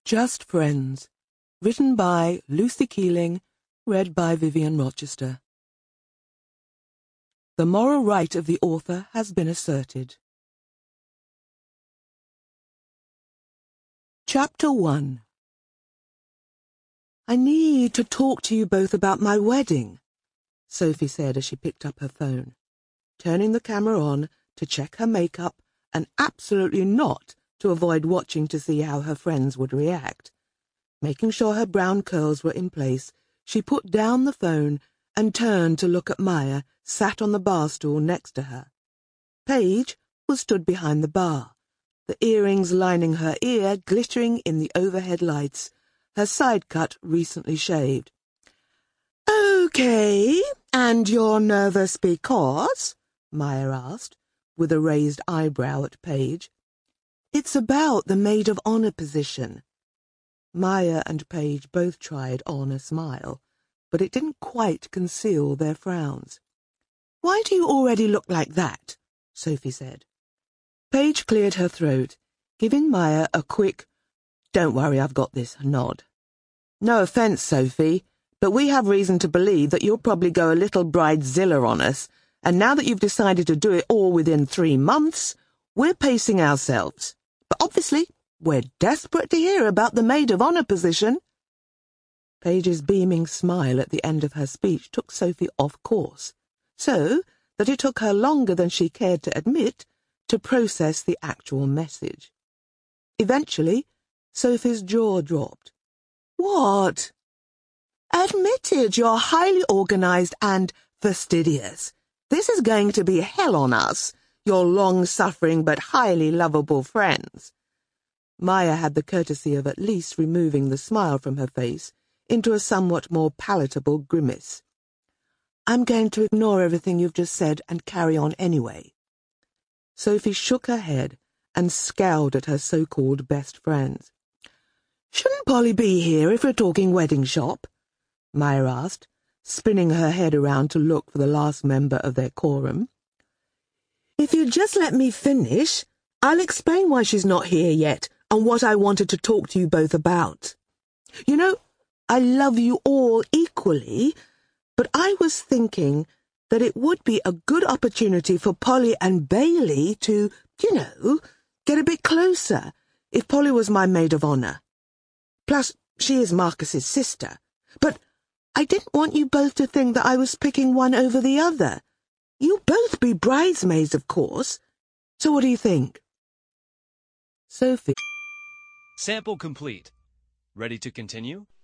Just Friends, written by Lucy Keeling, read by Vivian Rochester. The moral right of the author has been asserted. Chapter 1. I need to talk to you both about my wedding, Sophie said as she picked up her phone, turning the camera on to check her makeup and absolutely not to avoid watching to see how her friends would react. Making sure her brown curls were in place, she put down the phone and turned to look at Maya, sat on the bar stool next to her. Paige was stood behind the bar, the earrings lining her ear glittering in the overhead lights, her side cut recently shaved. "Okay, and you're nervous because?" Maya asked, with a raised eyebrow at Paige. "It's about the maid of honor position." Maya and Paige both tried on a smile, but it didn't quite conceal their frowns. "Why do you already look like that?" Sophie said. Paige cleared her throat, giving Maya a quick, "Don't worry, I've got this," nod. "No offense, Sophie, but we have reason to believe that you'll probably go a little bridezilla on us, and now that you've decided to do it all within 3 months, we're pacing ourselves. But obviously, we're desperate to hear about the maid of honor position." Paige's beaming smile at the end of her speech took Sophie off course, so that it took her longer than she cared to admit to process the actual message. Eventually, Sophie's jaw dropped. "What?" "Admitted you're highly organized and fastidious. This is going to be hell on us, your long-suffering but highly lovable friends." Maya had the courtesy of at least removing the smile from her face into a somewhat more palatable grimace. "I'm going to ignore everything you've just said and carry on anyway." Sophie shook her head and scowled at her so-called best friends. "Shouldn't Polly be here if we're talking wedding shop?" Maya asked, spinning her head around to look for the last member of their quorum. "If you'd just let me finish, I'll explain why she's not here yet and what I wanted to talk to you both about. You know, I love you all equally, but I was thinking that it would be a good opportunity for Polly and Bailey to, get a bit closer if Polly was my maid of honor. Plus, she is Marcus's sister. But I didn't want you both to think that I was picking one over the other. You'll both be bridesmaids, of course. So what do you think?" Sophie. Sample complete. Ready to continue?